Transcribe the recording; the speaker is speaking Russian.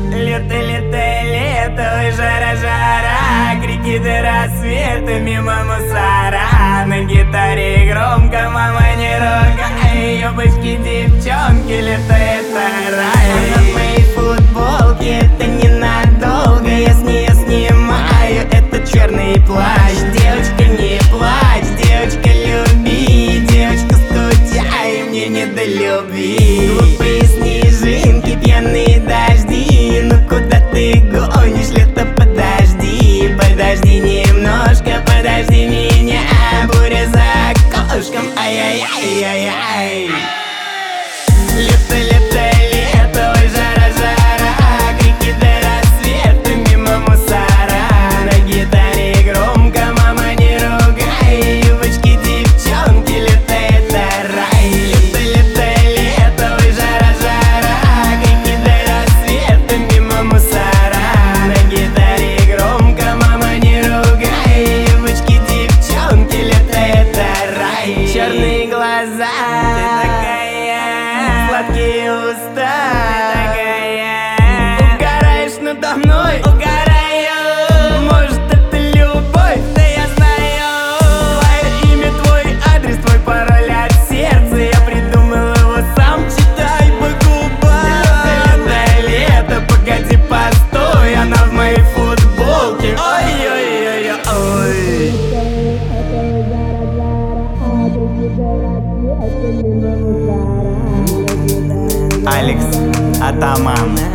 Лето, лето, лето, ой, жара, жара, крики до рассвета мимо мусора. На гитаре громко, мама, не ругай, ёбочки, девчонки, лето это рай. А на моей футболке это ненадолго, я с нее снимаю этот черный плащ. Девочка, не плачь, девочка, люби, девочка, скучай, мне не до любви. Глупые снежинки, пьяные дожди, ну куда ты гонишь, лето, подожди. Подожди немножко, подожди меня, буря за окошком, ай-яй-яй-яй-яй. Лето, лето, лето, ой, жара, жара, крики до рассвета мимо мусора. На гитаре громко, мама, не ругай, юбочки, девчонки, лето это рай. Лето, лето, лето, ой, жара, жара, крики до рассвета мимо мусора. На гитаре громко, мама, не ругай, юбочки, девчонки, лето это рай. Черные глаза, ты такая, сладкие уста, ты такая, угораешь надо мной, угораю. Может, это любовь, да я знаю. Твое имя, твой адрес, твой пароль от сердца, я придумал его сам, читай по губам. Лето, лето, погоди, постой, она в моей футболке. Ой-ой-ой-ой. Алекс Атаман.